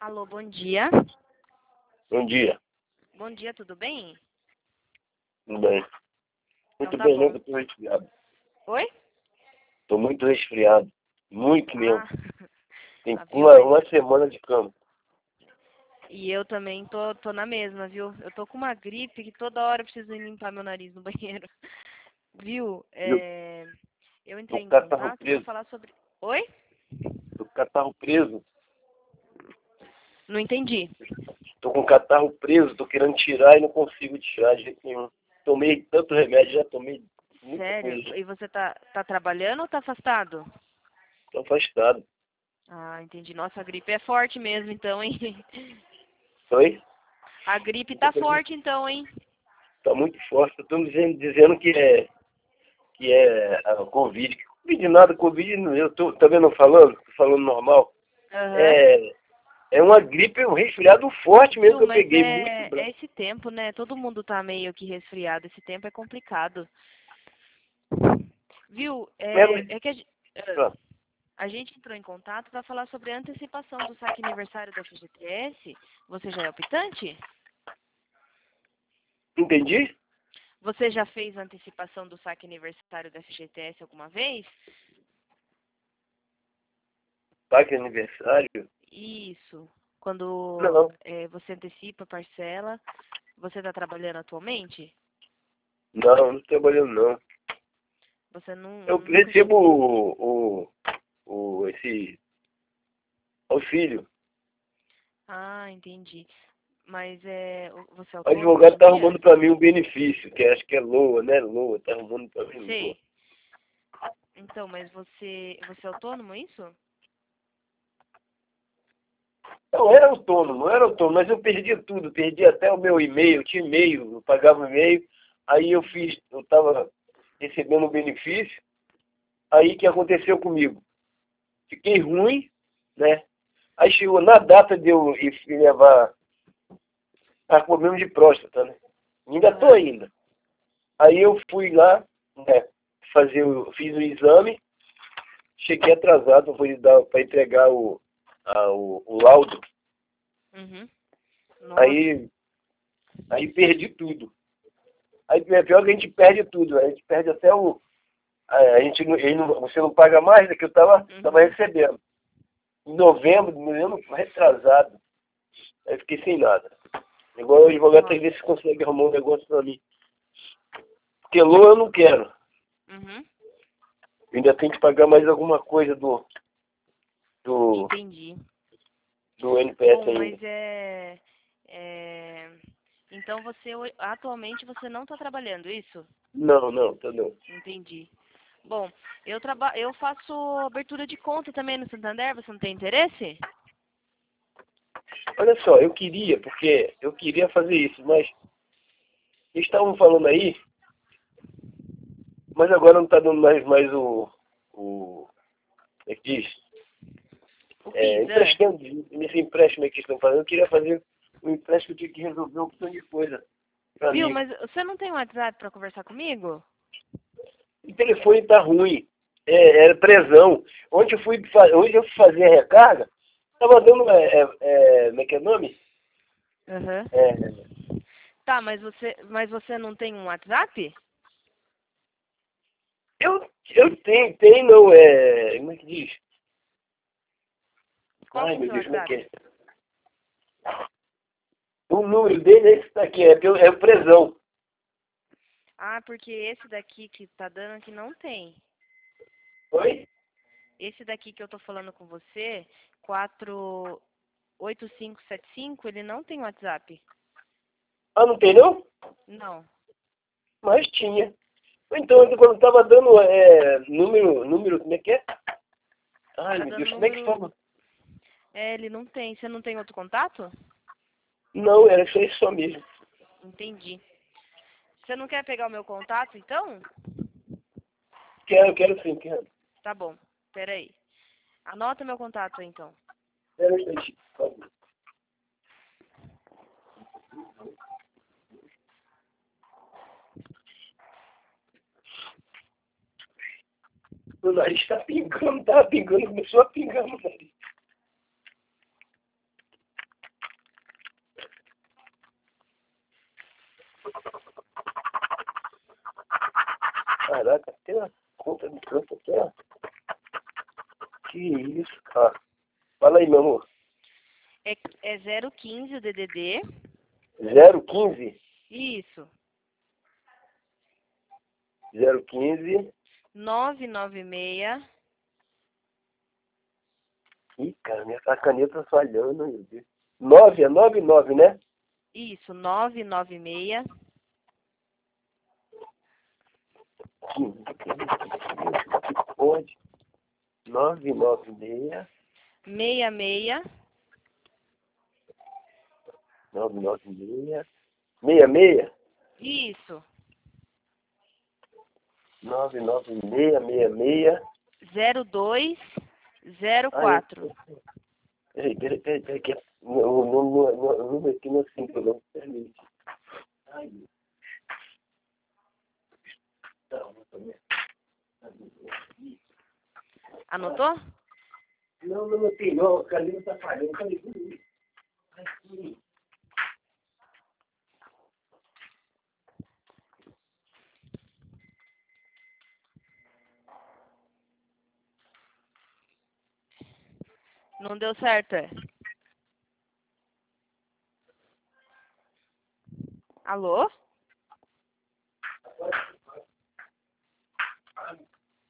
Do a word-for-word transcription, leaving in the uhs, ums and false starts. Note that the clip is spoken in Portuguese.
Alô, bom dia. Bom dia. Bom dia, tudo bem? Tudo bem? Muito Então tá bem, né? bom. Que eu tô resfriado. Oi? Tô muito resfriado. Muito mesmo. Ah, Tem ah, viu, uma, mas... uma semana de cama. E eu também tô, tô na mesma, viu? Eu tô com uma gripe que toda hora eu preciso ir limpar meu nariz no banheiro. Viu? Eu É... Eu tô entrei com em catarro contato pra preso. falar sobre... Oi? Tô com catarro preso. Não entendi. Tô com catarro preso. Tô querendo tirar e não consigo tirar de jeito nenhum. Tomei tanto remédio, já tomei muita Sério? coisa. E você tá, tá trabalhando ou tá afastado? Tô afastado. Ah, entendi. Nossa, a gripe é forte mesmo, então, hein? Oi? A gripe tá forte, então, hein? Tá muito forte. Estão dizendo, dizendo que é, que é a Covid. Que Covid nada, Covid não. Eu tô, tá vendo eu falando? Tô falando normal. Aham. É, é uma gripe, um resfriado forte mesmo Viu, que eu mas peguei, muito é, é branco. esse tempo, né? Todo mundo tá meio que resfriado. Esse tempo é complicado. Viu? É, É, mas, é que a, gen- eh, ah, a gente entrou em contato para falar sobre a antecipação do saque aniversário da F G T S. Você já é optante? entendi? Você já fez a antecipação do saque aniversário da F G T S alguma vez? Tá que é aniversário? Isso. Quando Não, eh, você antecipa a parcela, você está trabalhando atualmente? não, não tô trabalhando não. Você não, Eu nunca recebo chegou. o, o, o esse auxílio. Ah, entendi. Mas é, o- você é O autônomo advogado hoje em tá dia? arrumando pra mim um benefício, que acho que é LOA, né? LOA, tá arrumando pra mim LOA. Sei. Então, mas você, você é autônomo, é isso? Eu era autônomo, eu era autônomo, mas eu perdi tudo, perdi até o meu e-mail, eu tinha e-mail, eu pagava e-mail, aí eu fiz, eu tava recebendo um benefício, aí o que aconteceu comigo? Fiquei ruim, né? Aí chegou na data de eu ir levar a problema de próstata, né? Ainda tô Aham. ainda. Aí eu fui lá, né, fazer o, fiz o exame, cheguei atrasado, vou dar para entregar o, a, o, o laudo. Uhum. Nossa. Aí, aí perdi tudo. Aí é pior que a gente perde tudo, a gente perde até o. A, a gente não, ele não, você não paga mais do que eu estava tava tava Uhum. recebendo. Em novembro, me lembro retrasado. Aí fiquei sem nada. Igual o advogado tem Nossa. que ver se consegue arrumar um negócio pra mim. Porque LOA eu não quero. Uhum. Eu ainda tenho que pagar mais alguma coisa do, do, Entendi. do N P S Bom, ainda. mas é, é... Então você ho- atualmente você não está trabalhando, isso? Não, não, tá não. Entendi. Bom, eu traba... eu faço abertura de conta também no Santander, você não tem interesse? Olha só, eu queria, porque eu queria fazer isso, mas eles estavam falando aí, mas agora não está dando mais, mais o, o. Como é que diz? O É, PIS, é? emprestando, nesse empréstimo aí que estão fazendo, eu queria fazer um empréstimo que tinha que resolver uma opção de coisa para Viu, mim. mas você não tem um WhatsApp para conversar comigo? O telefone tá ruim. É, era presão. Onde eu fui, fa- onde eu fui fazer a recarga, tava dando. É, é, é, como é que é o nome? Aham. É, Tá, mas você, mas você não tem um WhatsApp? eu, eu tenho, tenho, não, é. Como é que diz? Qual Ai, que é o meu seu Deus, como é que WhatsApp? é? O número dele é esse daqui, é, pelo- é o presão. Ah, porque esse daqui que tá dando aqui não tem. Oi? Esse daqui que eu tô falando com você, quatro oito cinco sete cinco, ele não tem WhatsApp. Ah, não tem não? Não. Mas tinha. Então, eu- quando tava dando é, número, número, como é que é? Ai, Tá meu dando Deus, como é que número. fala? É, ele não tem. Você não tem outro contato? Não, era só isso só mesmo. Entendi. Você não quer pegar o meu contato, então? Quero, quero sim, quero. Tá bom. Peraí. Anota meu contato aí, então. Quero um instantinho, por favor. Meu nariz tá pingando, tá pingando, começou a pingar meu nariz. Caraca, tem uma conta de canto aqui, ó. Que isso, cara. Fala aí, meu amor. É, é zero quinze o D D D. zero quinze? Isso. zero quinze. nove nove seis. Ih, cara, minha a caneta falhando, meu Deus. nove, é nove nove, né? Isso, nove nove seis. quinze. Que pode? nove nove seis. seis seis. nove nove seis. seis seis? Isso. nove nove seis, seis seis. zero dois zero Ah, é. quatro. Peraí, peraí, peraí, peraí, que o número o número aqui não é simples, não permite. Ai, meu Deus. Anotou? Não, não anotei, não. A caneta tá falhando. Cadê? Aqui. Não deu certo, é? Alô?